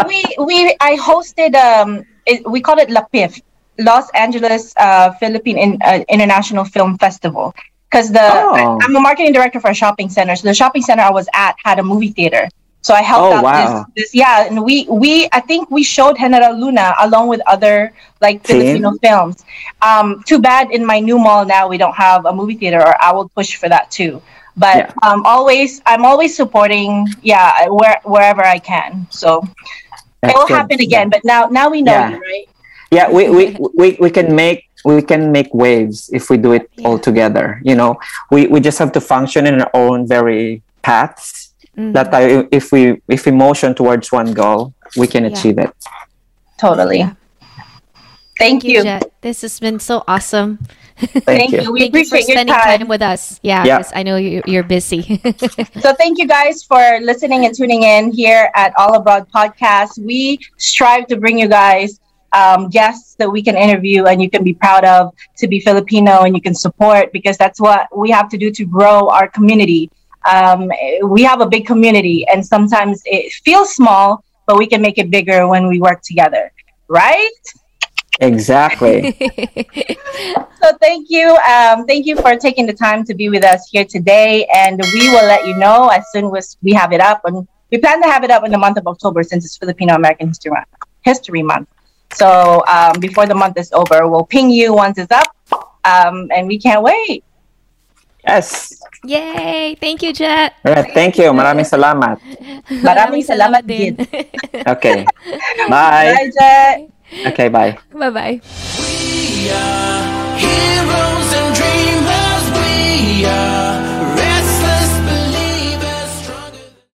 I hosted we called it LAPIF, Los Angeles Philippine International Film Festival, because I'm a marketing director for a shopping center. So the shopping center I was at had a movie theater. So I helped out this, and we I think we showed General Luna along with other like Filipino films. Too bad in my new mall now we don't have a movie theater, or I will push for that too. But I'm always supporting wherever I can. So it will happen again. But now we know you, right? Yeah, we can make waves if we do it all together. You know, we just have to function in our own very paths. That if we motion towards one goal, we can achieve it. Totally. Yeah. Thank you. Jet. This has been so awesome. Thank you. We appreciate you for spending time with us. Yeah, because I know you're busy. So thank you guys for listening and tuning in here at All Abroad Podcast. We strive to bring you guys guests that we can interview and you can be proud of, to be Filipino and you can support, because that's what we have to do to grow our community. We have a big community, and sometimes it feels small, but we can make it bigger when we work together, right? Exactly. So thank you for taking the time to be with us here today, and we will let you know as soon as we have it up. And we plan to have it up in the month of October, since it's Filipino American History Month. So before the month is over, we'll ping you once it's up, and we can't wait. Yes. Yay! Thank you, Jet. All right, thank you. Maraming salamat. Maraming salamat din. Okay. Bye. Bye, Jet. Okay, bye. Bye-bye.